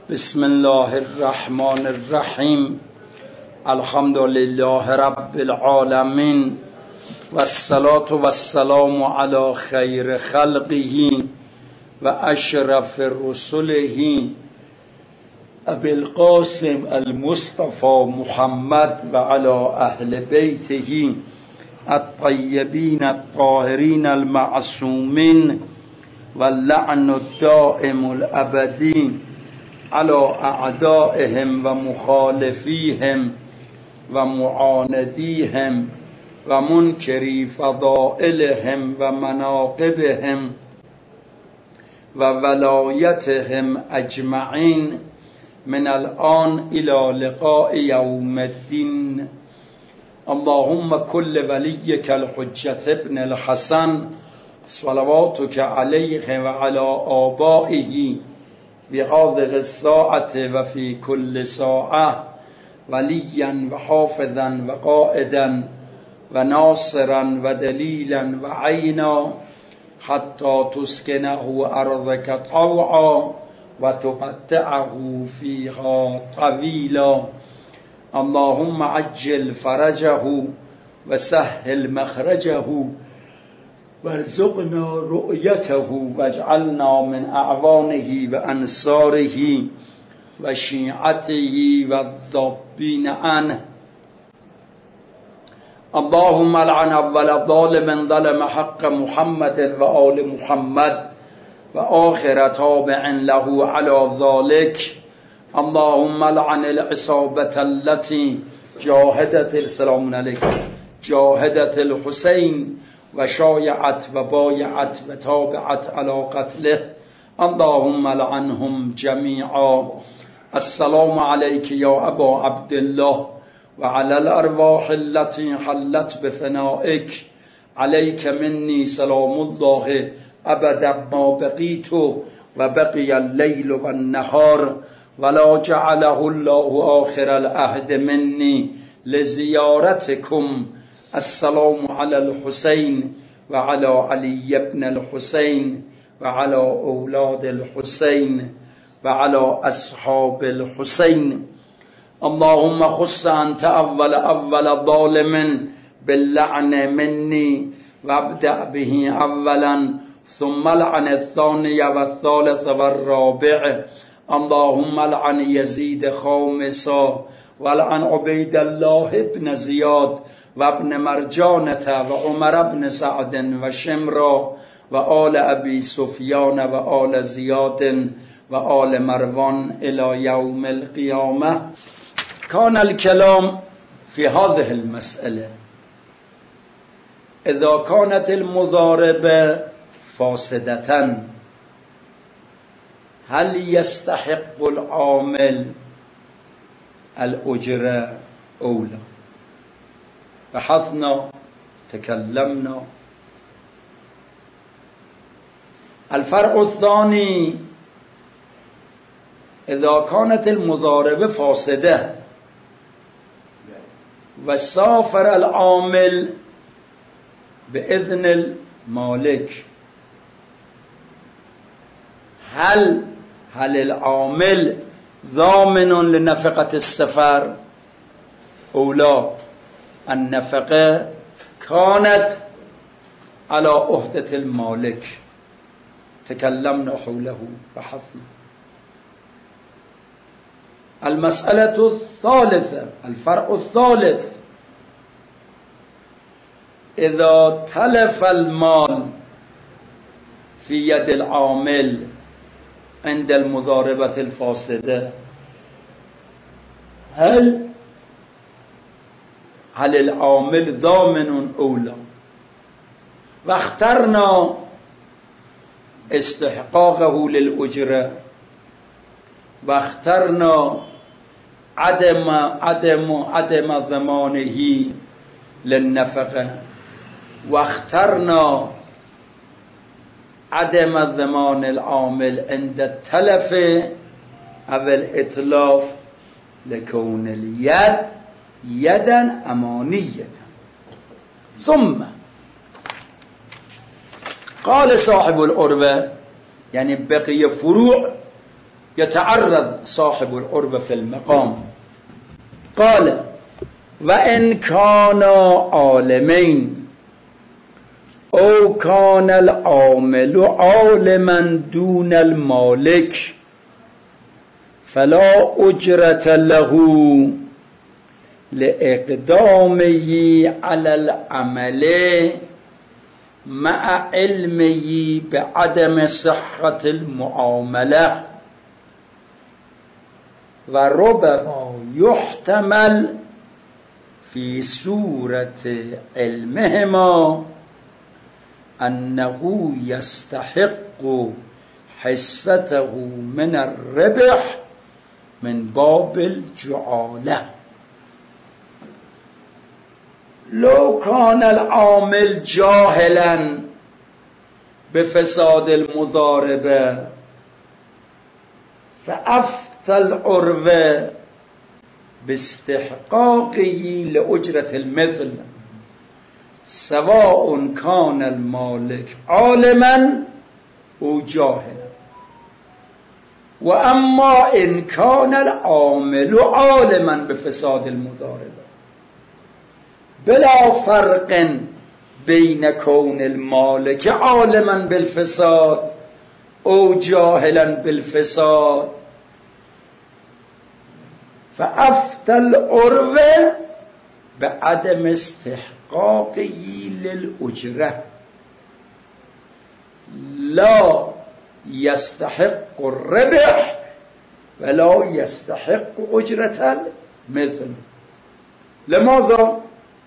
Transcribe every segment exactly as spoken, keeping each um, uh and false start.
بسم الله الرحمن الرحیم. الحمد لله رب العالمین و الصلاة و السلام علی خیر خلقه و اشرف رسله ابی القاسم المصطفى محمد و علی اهل بیته الطیبین الطاهرین المعصومین و اللعن الدائم الابدی على اعدائهم و مخالفیهم و معاندیهم و منکری فضائلهم و مناقبهم و ولایتهم اجمعین من الان الى لقاء یوم الدین. اللهم كل وليك الحجة ابن الحسن صلواتك عليه وعلى آبائه بهذه الساعة وفي كل ساعة وليا وحافظا وقائدا وناصرا ودليلا وعينا حتى تسكنه أرضك طوعا وتمتعه فيها طويلا. اللهم عجل فرجه وسهل مخرجه وارزقنا رؤيته واجعلنا من أعوانه وأنصاره وشيعته والذابين عنه. اللهم لعن أول ظالم ظلم حق محمد وآل محمد وآخر تابع له على ذلك. اللهم لعن العصابة التي جاهدت السلام عليكم جاهدت الحسين وشايعت وبايعت وتابعت على قتله. اللهم لعنهم جميعا. السلام عليك يا أبا عبد الله وعلى الأرواح التي حلت بفنائك. عليك مني سلام الله أبدا ما بقيت وبقي الليل والنهار ولا جعله الله آخر العهد مني لزيارتكم. السلام على الحسين وعلى علي بن الحسين وعلى أولاد الحسين وعلى أصحاب الحسين. اللهم خص أنت أول أول ظالم باللعن مني وابدأ به أولا ثم لعن الثاني والثالث والرابع. اللهم لعن يزيد خامسا ولعن عبيد الله بن زياد وابن مرجانة وعمر بن سعد وشمرا وآل أبي سفيان وآل زياد وآل مروان إلى يوم القيامة. كان الكلام في هذه المسألة إذا كانت المضاربة فاسدة هل يستحق العامل الأجرة أو لا؟ بحثنا تكلمنا. الفرع الثاني إذا كانت المضاربة فاسدة وسافر العامل بإذن المالك هل هل العامل ضامن لنفقة السفر أو لا؟ النفقة كانت على عهدة المالك. تكلمنا حوله بحثنا. المسألة الثالثة الفرع الثالث إذا تلف المال في يد العامل عند المضاربة الفاسدة هل هل العامل ضامن أو لا؟ واخترنا استحقاقه للأجرة واخترنا عدم عدم عدم ضمانه للنفقة واخترنا عدم ضمان العامل عند التلف أو الإتلاف لكون اليد يدا أمانية. ثم قال صاحب العروة يعني بقي فروع يتعرض صاحب العروة في المقام. قال وإن كانا عالمين أو كان العامل عالما دون المالك فلا أجرة له لإقدامه على العمل مع علمه بعدم صحة المعاملة. وربما يحتمل في صورة علمهما أنه يستحق حصته من الربح من باب الجعالة. لو كان العامل جاهلا بفساد المضاربة فأفتى العروة باستحقاقه لأجرة المثل سواء كان المالك عالما أو جاهلا. وأما إن كان العامل عالما بفساد المضاربة بلا فرق بين كون المالك عالما بالفساد أو جاهلا بالفساد فأفتى العروة بعدم استحقاقه للأجرة لا يستحق الربح ولا يستحق أجرة المثل. لماذا؟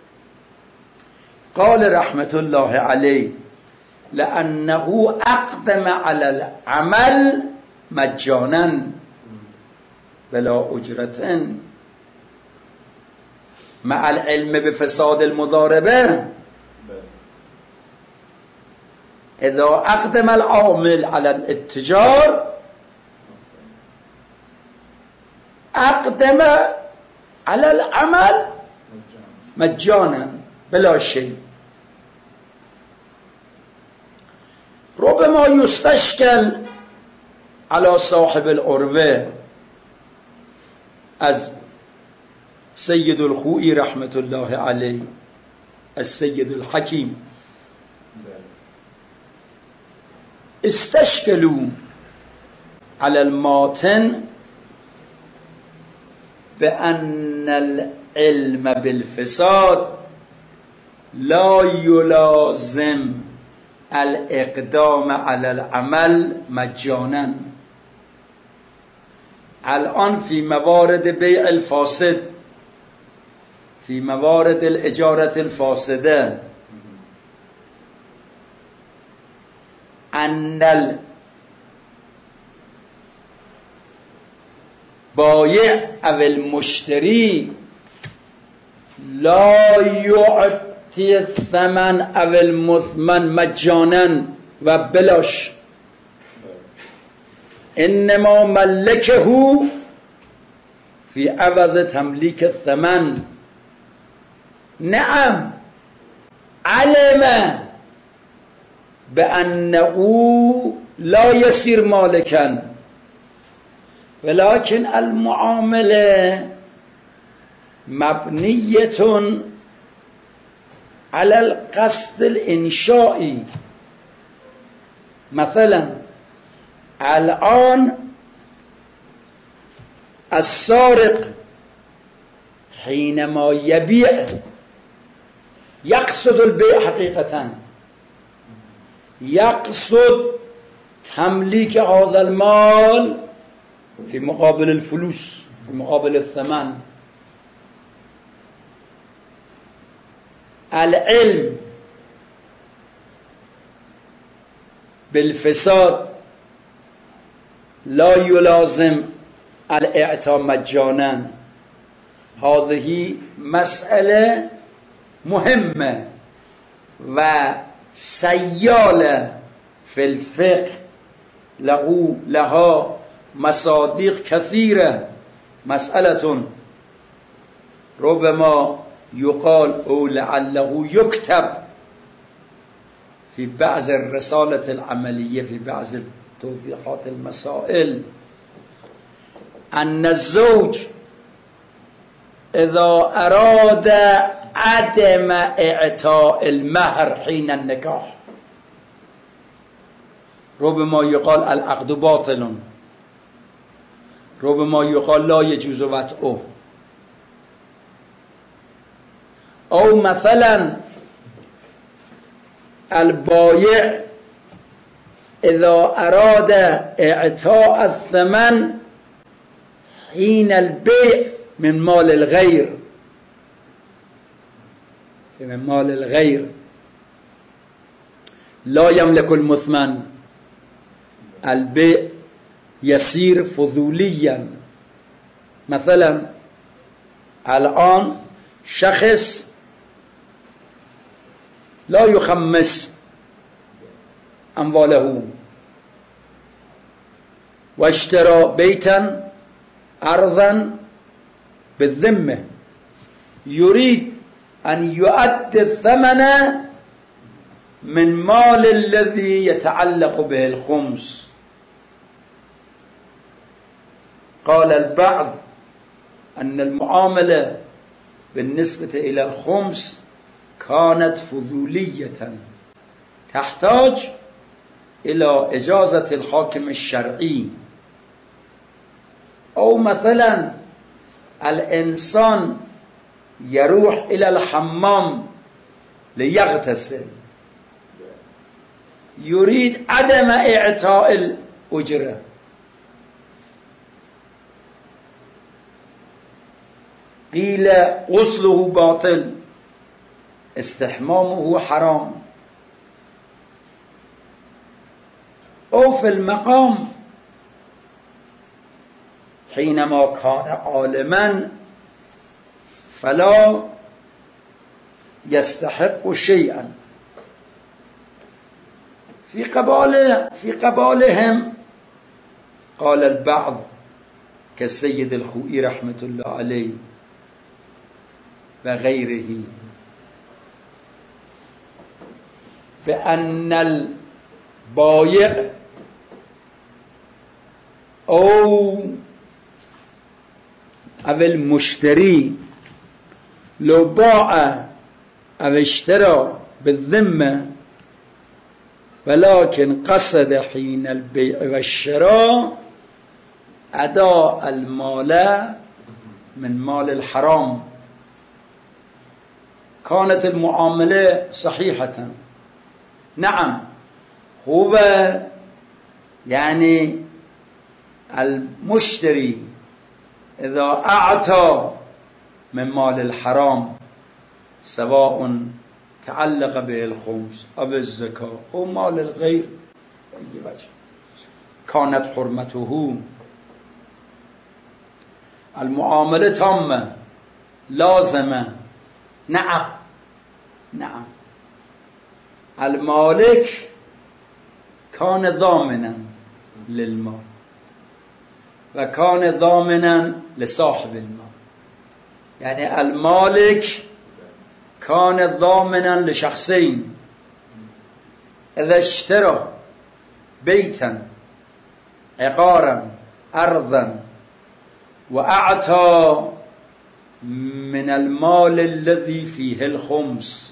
قال رحمة الله عليه لأنه أقدم على العمل مجانا بلا أجرة مع العلم بفساد المضاربة. إذا أقدم العامل على الاتجار أقدم على العمل مجانا بلا شيء. ربما يستشكل على صاحب العروة از سيد الخوئي رحمة الله عليه السيد الحكيم استشكلوا على الماتن بأن العلم بالفساد لا يلازم الإقدام على العمل مجانا. الآن في موارد بيع الفاسد، في موارد الإجارة الفاسدة، أن البائع أو المشتري لا يعطي الثمن أو المثمن مجانا وبلاش، إنما ملكه في عوض تمليك الثمن. نعم علم بأنه لا يصير مالكا، ولكن المعاملة مبنية على القصد الإنشائي. مثلا الآن السارق حينما يبيع يقصد البيع حقيقة، يقصد تمليك هذا المال في مقابل الفلوس، في مقابل الثمن. العلم بالفساد لا يلازم الإعطاء مجانا. هذه مسألة مهمة وسيالة في الفقه، له لها مصادق كثيرة. مسألة ربما يقال أو لعله يكتب في بعض الرسالة العملية، في بعض توضيحات المسائل، أن الزوج إذا أراد عدم إعطاء المهر حين النكاح، ربما يقال العقد باطل، ربما يقال لا يجوز وطئه، أو مثلا البائع إذا أراد إعطاء الثمن حين البيع من مال الغير، من مال الغير لا يملك المثمن، البيع يصير فضوليا. مثلا الآن شخص لا يخمس أمواله واشترى بيتا أرضا بالذمة، يريد أن يؤدي الثمن من مال الذي يتعلق به الخمس. قال البعض أن المعاملة بالنسبة إلى الخمس كانت فضولية تحتاج إلى إجازة الحاكم الشرعي. أو مثلا الإنسان يروح إلى الحمام ليغتسل، يريد عدم إعطاء الأجرة، قيل غسله باطل، استحمامه حرام. أو في المقام حينما كان عالما فلا يستحق شيئا. في قباله في قبالهم قال البعض كالسيد الخوئي رحمة الله عليه وغيره بأن البائع أو أو المشتري لو باع أو اشترى بالذمة ولكن قصد حين البيع والشراء أداء المال من مال الحرام، كانت المعاملة صحيحة. نعم، هو يعني المشتري إذا أعطى من مال الحرام سواء تعلق به الخمس أو الزكاة أو مال الغير بأي وجه كانت حرمته. المعاملة تامة لازمة. نعم نعم المالك كان ضامنا للمال وكان ضامنا لصاحب المال، يعني المالك كان ضامنا لشخصين. إذا اشترى بيتا عقارا أرضا وأعطى من المال الذي فيه الخمس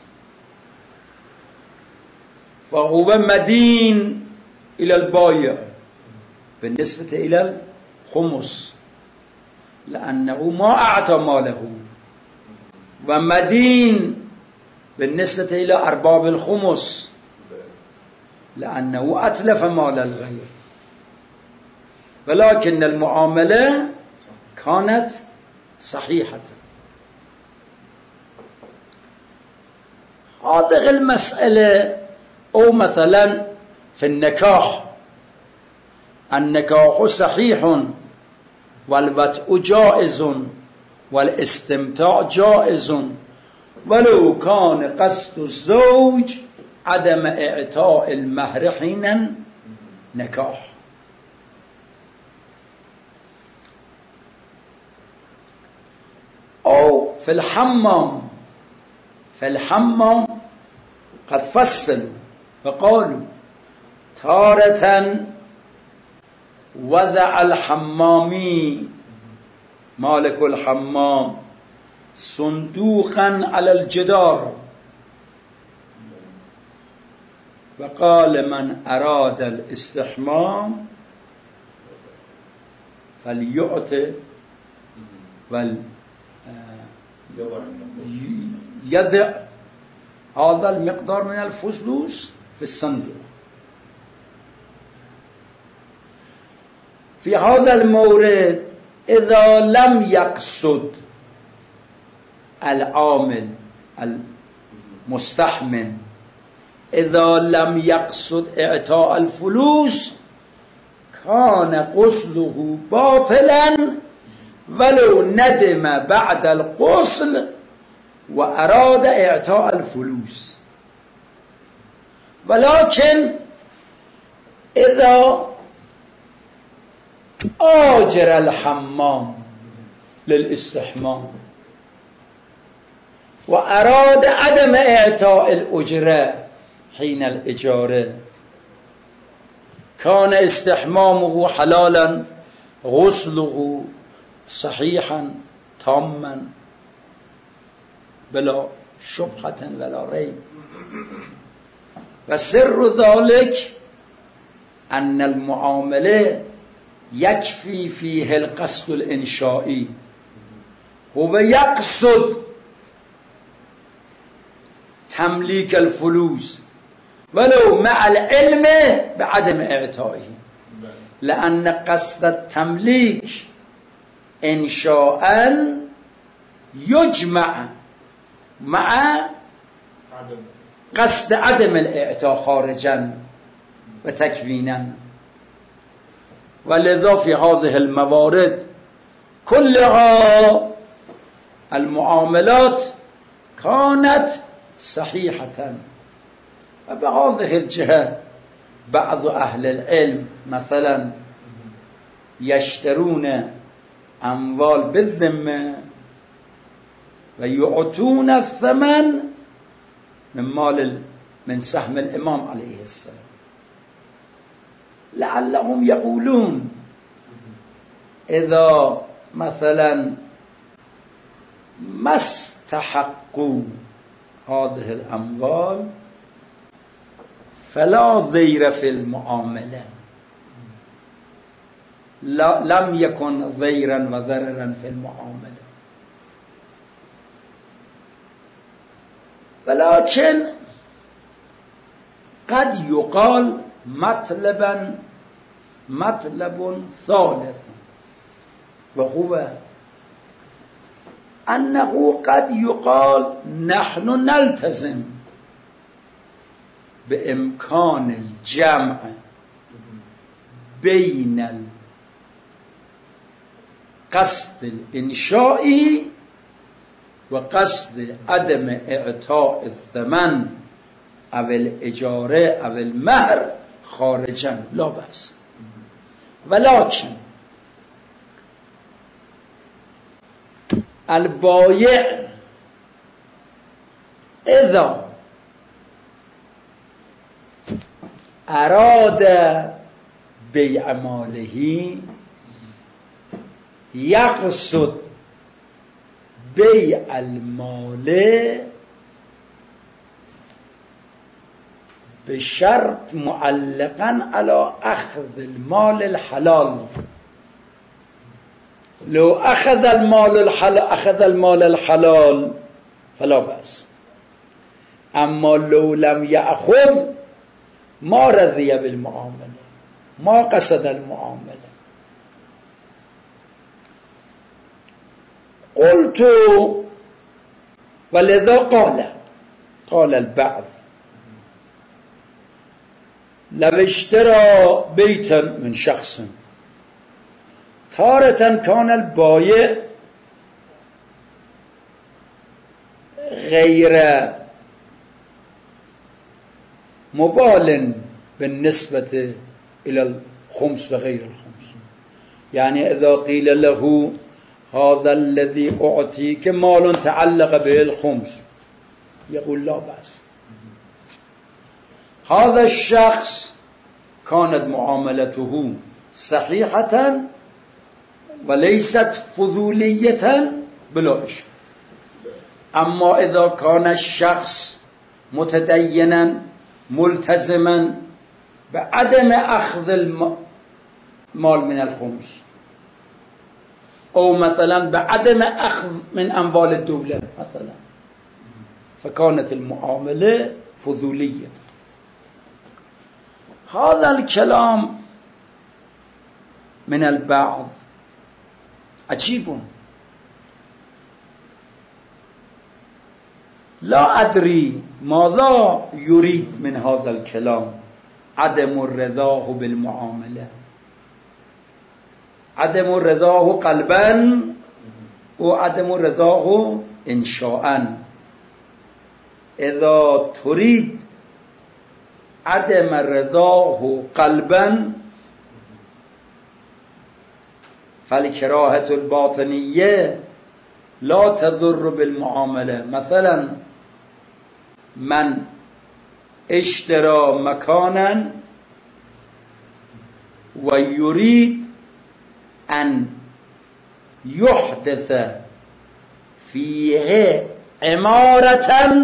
فهو مدين إلى البائع بالنسبة إلى الخمس، لأنه ما أعطى ماله، ومدين بالنسبة إلى أرباب الخمس لأنه أتلف مال الغير. ولكن المعاملة كانت صحيحة. هذه المسألة أو مثلا في النكاح، النكاح صحيح والوطء جائز والاستمتاع جائز ولو كان قصد الزوج عدم إعطاء المهر حين النكاح. أو في الحمام، في الحمام قد فصلوا فقالوا تارة وضع الحمامي مالك الحمام صندوقا على الجدار وقال من أراد الاستحمام فليعط ويضع هذا المقدار من الفلوس في الصندوق. في هذا المورد إذا لم يقصد العامل المستحمم إذا لم يقصد إعطاء الفلوس كان غسله باطلا ولو ندم بعد الغسل وأراد إعطاء الفلوس. ولكن إذا آجر الحمام للاستحمام وأراد عدم إعطاء الأجرة حين الإجارة كان استحمامه حلالا غسله صحيحا تاما بلا شبهة ولا ريب. وسر ذلك أن المعاملة يكفي فيه القصد الإنشائي، هو يقصد تمليك الفلوس ولو مع العلم بعدم إعطائه، لأن قصد التمليك إنشاء يجمع مع قصد عدم الإعطاء خارجا وتكوينا. ولذا في هذه الموارد كلها المعاملات كانت صحيحة. وبهذه الجهة بعض أهل العلم مثلا يشترون أموال بالذمة ويعطون الثمن من مال من سهم الإمام عليه السلام، لعلهم يقولون إذا مثلا ما استحقوا هذه الأموال فلا ضير في المعاملة، لا لم يكن ضيرا وضررا في المعاملة. ولكن قد يقال مطلبا مطلب ثالث، وهو أنه قد يقال نحن نلتزم بإمكان الجمع بين القصد الإنشائي وقصد عدم إعطاء الثمن أو الإجارة أو المهر خارجا، لا بأس. ولكن البائع إذا أراد بيع ماله يقصد بيع المال بشرط معلقا على أخذ المال الحلال. لو أخذ المال الحلال أخذ المال الحلال فلا بأس، أما لو لم يأخذ ما رضي بالمعاملة، ما قصد المعاملة. قلت ولذا قال قال البعض لو اشترى بيتا من شخص تارة كان البائع غير مبال بالنسبة إلى الخمس وغير الخمس. يعني إذا قيل له هذا الذي أعطيك مال تعلق به الخمس يقول لا بأس. هذا الشخص كانت معاملته صحيحة وليست فضولية بلا إشكال. أما إذا كان الشخص متدينا ملتزما بعدم أخذ المال من الخمس، أو مثلا بعدم أخذ من أموال الدولة مثلا، فكانت المعاملة فضولية. هذا الكلام من البعض عجيب، لا أدري ماذا يريد من هذا الكلام. عدم الرضاه بالمعاملة، عدم الرضاه قلبا وعدم الرضاه إنشاء. إذا تريد عدم الرضاه قلبا فالكراهة الباطنية لا تضر بالمعاملة. مثلا من اشترى مكانا ويريد أن يحدث فيه عمارة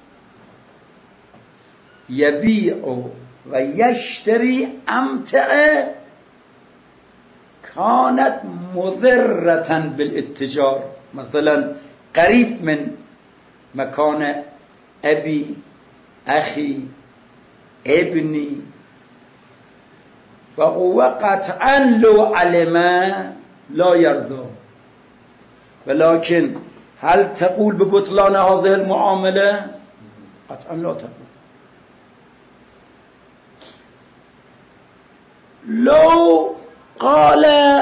يبيع ويشتري أمتعة كانت مضرة بالاتجار، مثلا قريب من مكان أبي أخي ابني، فهو قطعا لو علم لا يرضى. ولكن هل تقول ببطلان هذه المعاملة؟ قطعا لا تقول. لو قال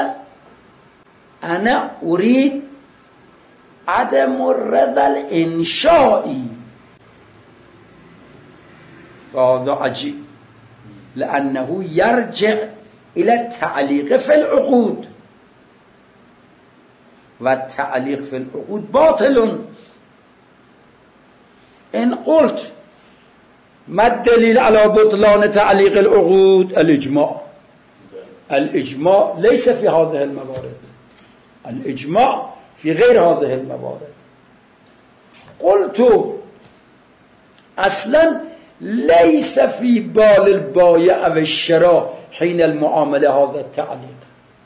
أنا أريد عدم الرضا الإنشائي فهذا عجيب، لأنه يرجع إلى التعليق في العقود، والتعليق في العقود باطل. إن قلت ما الدليل على بطلان تعليق العقود؟ الإجماع. الإجماع ليس في هذه الموارد، الإجماع في غير هذه الموارد. قلت أصلا ليس في بال البائع والشراء حين المعاملة هذا التعليق،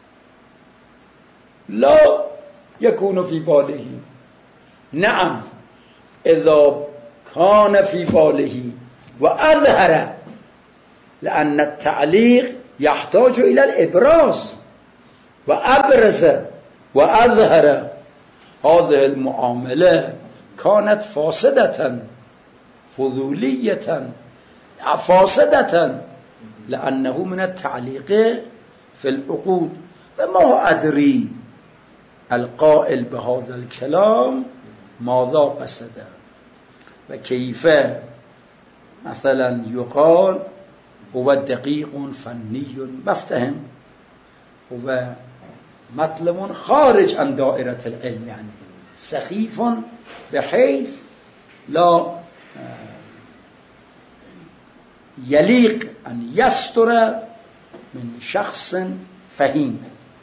لا يكون في باله. نعم إذا كان في باله وأظهر، لأن التعليق يحتاج إلى الإبراز، وأبرز وأظهر هذه المعاملة كانت فاسدة فضولية فاسدة، لأنه من التعليق في العقود. فما أدري القائل بهذا الكلام ماذا قصد، وكيف مثلا يقال هو دقيق فني مفتهم، هو مطلب خارج عن دائرة العلم، يعني سخيف بحيث لا يليق أن يستر من شخص فهيم.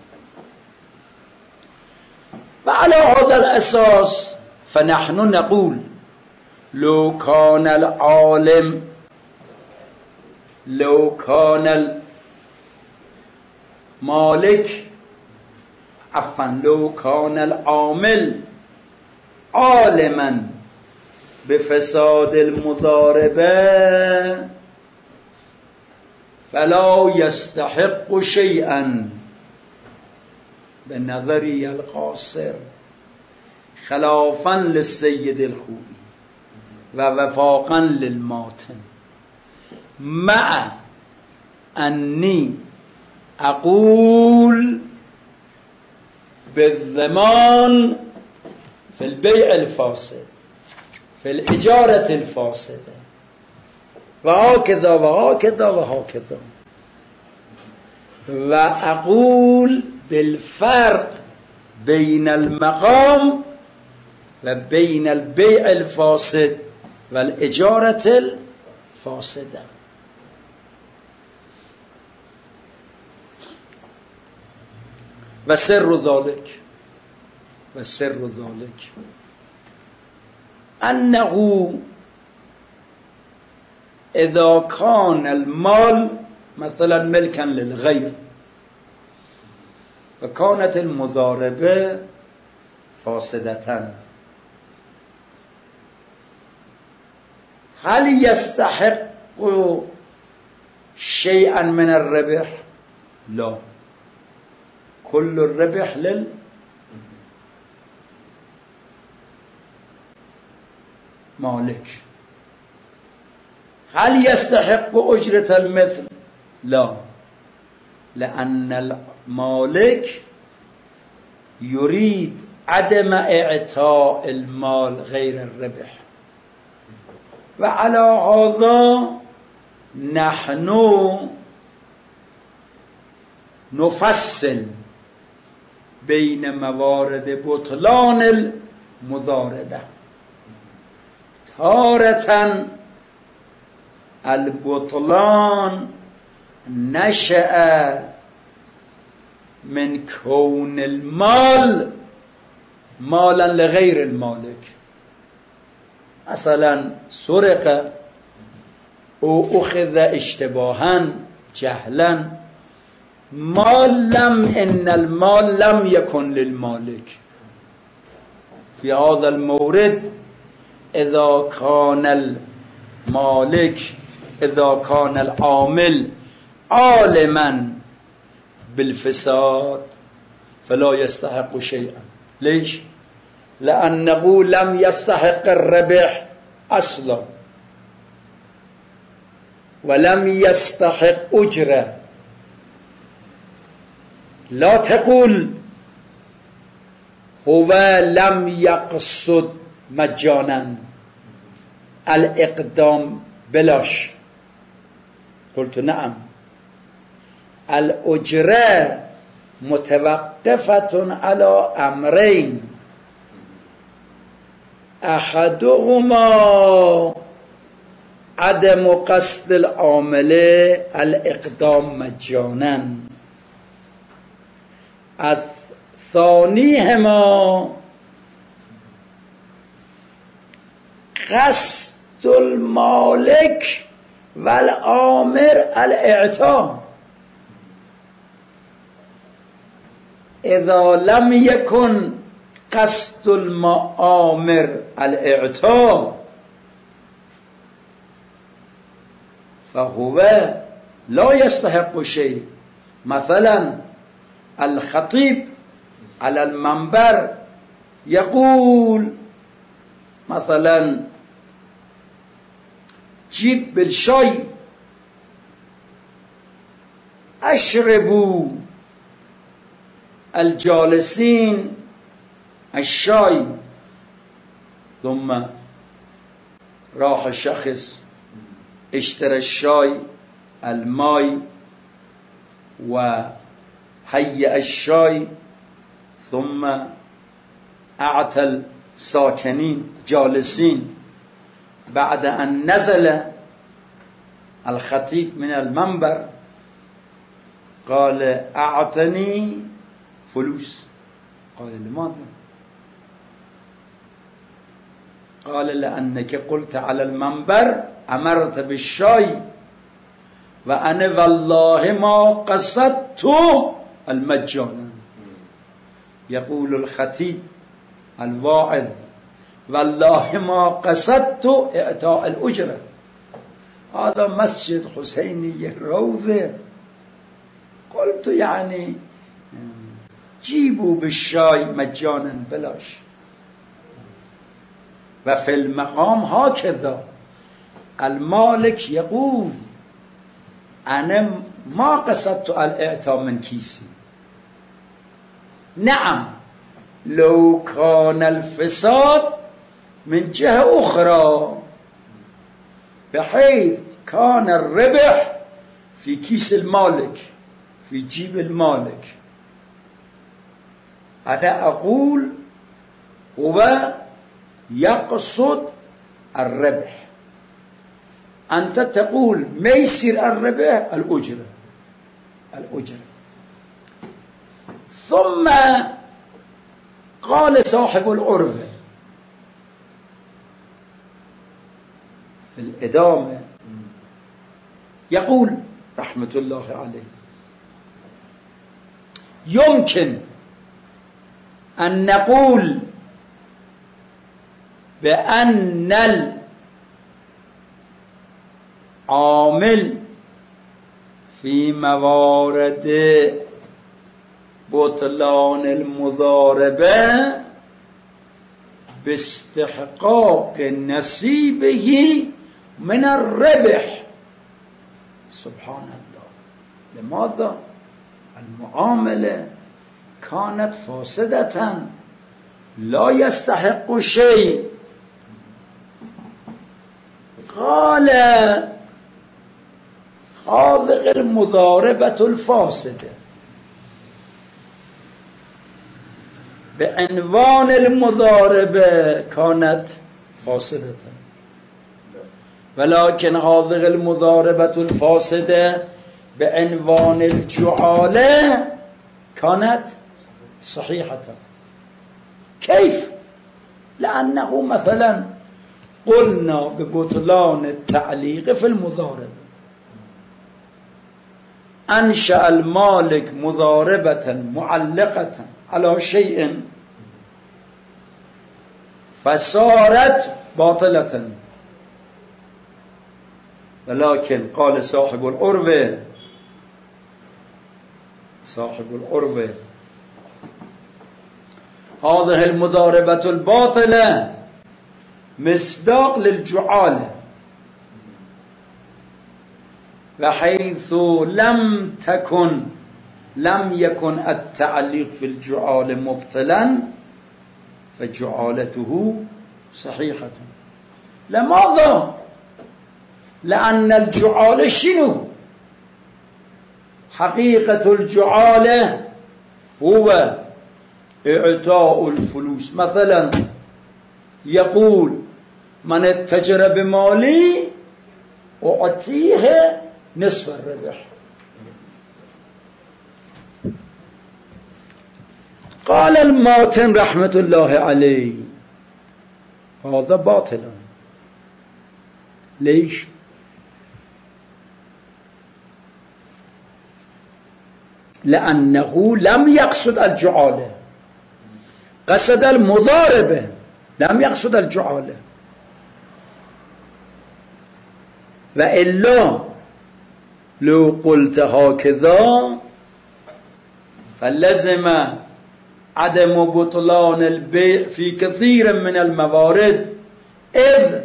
وعلى هذا الأساس فنحن نقول لو كان العالم لو كان المالك عفوا لو كان العامل عالما بفساد المضاربة فلا يستحق شيئا بنظري القاصر، خلافا للسيد الخوئي ووفاقا للماتن، مع أني أقول بالضمان في البيع الفاسد، في الإجارة الفاسدة، وهكذا وهكذا وهكذا. وأقول بالفرق بين المقام وبين البيع الفاسد والإجارة الفاسدة. و سر ذلك و سر ذلك انه اذا كان المال مثلا ملكا للغير وكانت المضاربه فاسدة هل يستحق شيئا من الربح؟ لا، كل الربح للمالك. هل يستحق أجرة المثل؟ لا، لأن المالك يريد عدم إعطاء المال غير الربح. وعلى هذا نحن نفصل بين موارد بطلان المضاربة. تارة البطلان نشأ من كون المال مالا لغير المالك، مثلا سرق او اخذ اشتباها جهلا، مال لم ان المال لم يكن للمالك. في هذا المورد اذا كان المالك اذا كان العامل عالما بالفساد فلا يستحق شيئا. ليش؟ لأنه لم يستحق الربح أصلا ولم يستحق أجرة. لا تقول هو لم يقصد مجانا الإقدام بلاش. قلت نعم، الأجرة متوقفة على أمرين، أحدهما عدم قصد العامل الإقدام مجانا، الثانيهما قصد المالك والآمر الإعطاء. إذا لم يكن قصد المآمر الإعطاء فهو لا يستحق شيء. مثلا الخطيب على المنبر يقول مثلا جيب بالشاي أشربوا الجالسين الشاي، ثم راح الشخص اشترى الشاي الماء وهيأ الشاي ثم أعطى الساكنين جالسين. بعد أن نزل الخطيب من المنبر قال أعطني فلوس. قال لماذا؟ قال لأنك قلت على المنبر أمرت بالشاي وأنا والله ما قصدت المجانا. يقول الخطيب الواعظ والله ما قصدت إعطاء الأجرة. هذا مسجد حسيني روضة. قلت يعني جيبوا بالشاي مجانا بلاش. وفي المقام هكذا المالك يقول أنا ما قصدت الإعطاء من كيسي. نعم لو كان الفساد من جهة أخرى بحيث كان الربح في كيس المالك في جيب المالك، أنا أقول هو يقصد الربح. أنت تقول ما يصير الربح الأجرة الأجرة ثم قال صاحب العروة في الإدامة يقول رحمة الله عليه: يمكن أن نقول بأن العامل في موارد بطلان المضاربة باستحقاق نصيبه من الربح. سبحان الله، لماذا؟ المعاملة كانت فاسدة لا يستحق شيء. قال: هذه المضاربة الفاسدة بعنوان المضاربة كانت فاسدة، ولكن هذه المضاربة الفاسدة بعنوان الجعالة كانت صحيحة. كيف؟ لأنه مثلا قلنا ببطلان التعليق في المضاربة، أنشأ المالك مضاربة معلقة على شيء فصارت باطلة، ولكن قال صاحب العروة صاحب العروة هذه المضاربة الباطلة مصداق للجعالة، وحيث لم تكن لم يكن التعليق في الجعالة مبطلا فجعالته صحيحة. لماذا؟ لأن الجعالة شنو؟ حقيقة الجعالة هو إعطاء الفلوس. مثلا يقول: من اتجر بمالي أعطيه نصف الربح. قال الماتن رحمة الله عليه: هذا باطل. ليش؟ لأنه لم يقصد الجعالة، قصد المضاربة، لم يقصد الجعالة. وإلا لو قلت هكذا فلزم عدم بطلان البيع في كثير من الموارد، إذ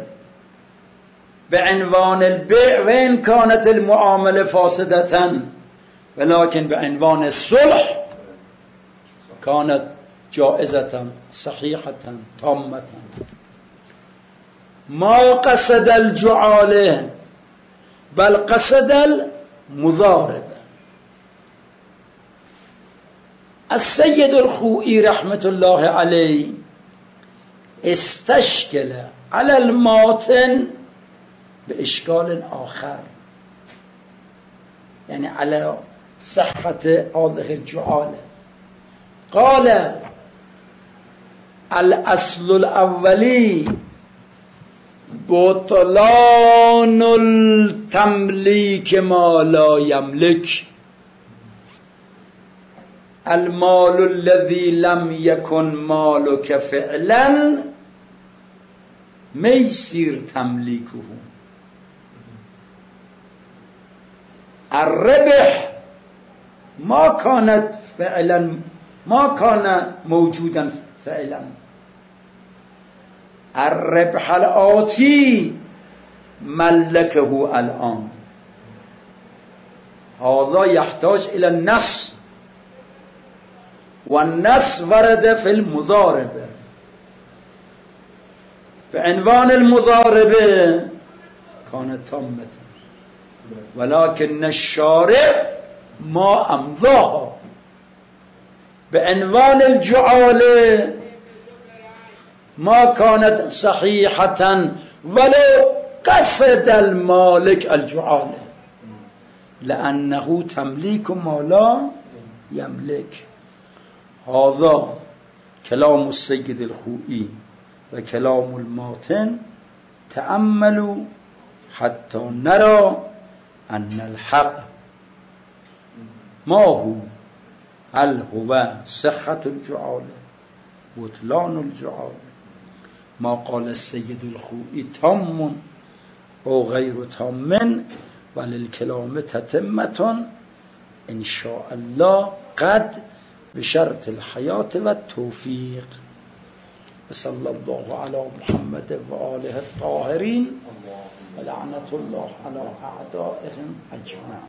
بعنوان البيع وإن كانت المعاملة فاسدة ولكن بعنوان الصلح كانت جائزة صحيحة تامة. ما قصد الجعالة بل قصد المضاربة. السيد الخوئي رحمة الله عليه استشكل على الماتن بإشكال آخر، يعني على صحة هذه الجعالة. قال: الأصل الأولي بطلان التمليك ما لا يملك. المال الذي لم يكن مالك فعلا ميسير تمليكه. الربح ما كانت فعلا ما كان موجودا فعلا. الربح الآتي ملكه الآن. هذا يحتاج إلى النص، والنص ورد في المضاربة بعنوان المضاربة كانت تامة، ولكن الشارع ما أمضاها بعنوان الجعالة ما كانت صحيحة ولو قصد المالك الجعالة، لأنه تمليك ما لا يملك. هذا كلام السيد الخوئي وكلام الماتن تأملوا حتى نرى أن الحق ما هو، هل هو صحة الجعالة بطلان الجعالة، ما قال السيد الخوئي تام أو غير تام، وللكلام تتمة إن شاء الله قد بشرط الحياة والتوفيق. وصلى الله على محمد وآله الطاهرين ولعنة الله على أعدائهم أجمعين.